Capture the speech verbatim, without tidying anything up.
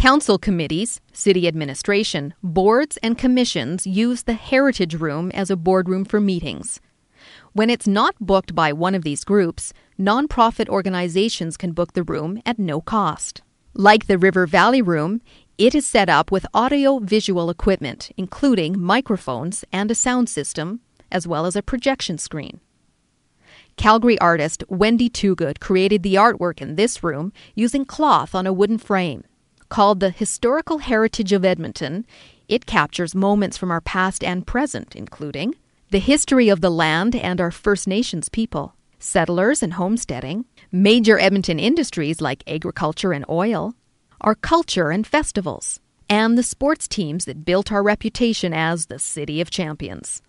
Council committees, city administration, boards, and commissions use the Heritage Room as a boardroom for meetings. When it's not booked by one of these groups, nonprofit organizations can book the room at no cost. Like the River Valley Room, it is set up with audio-visual equipment, including microphones and a sound system, as well as a projection screen. Calgary artist Wendy Toogood created the artwork in this room using cloth on a wooden frame. Called the Historical Heritage of Edmonton, it captures moments from our past and present, including the history of the land and our First Nations people, settlers and homesteading, major Edmonton industries like agriculture and oil, our culture and festivals, and the sports teams that built our reputation as the City of Champions.